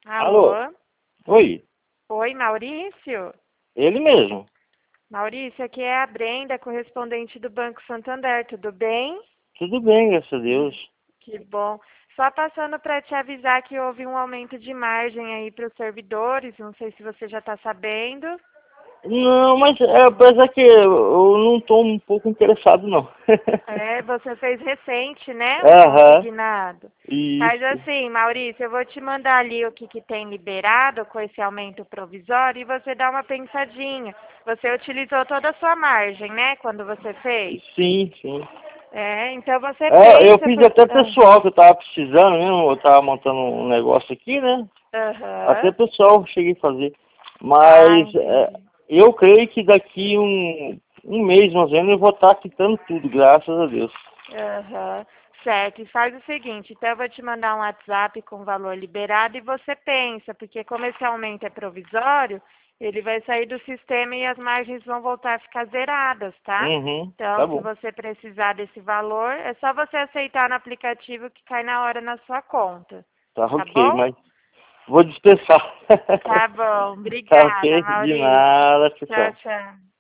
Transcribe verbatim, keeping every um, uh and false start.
Alô? Alô? Oi, Oi, Maurício? ele mesmo. Maurício, aqui é a Brenda, correspondente do Banco Santander, tudo bem? Tudo bem, graças a Deus. Que bom. Só passando para te avisar que houve um aumento de margem aí para os servidores, não sei se você já está sabendo. Não, mas é, apesar que eu, eu não estou um pouco interessado, não. É, você fez recente, né, o Aham, consignado. Mas isso. assim, Maurício, eu vou te mandar ali o que, que tem liberado com esse aumento provisório e você dá uma pensadinha. Você utilizou toda a sua margem, né, quando você fez? Sim, sim. É, então você É, eu pensa... fiz por- até ah, pessoal que eu tava precisando mesmo, eu tava montando um negócio aqui, né? Até Aham. pessoal eu cheguei a fazer. Ah, Mas é, entendi. eu creio que daqui um, um mês, mais ou menos, eu vou estar quitando tudo, graças a Deus. Aham. Certo, e faz o seguinte, então eu vou te mandar um WhatsApp com valor liberado e você pensa, porque como esse aumento é provisório, ele vai sair do sistema e as margens vão voltar a ficar zeradas, tá? Uhum, tá Então, se bom. você precisar desse valor, é só você aceitar no aplicativo que cai na hora na sua conta, Tá tá ok, bom? mas vou dispensar. Tá bom, Tá obrigada, ok? De Maurício. nada, Tchau, pessoal. tchau.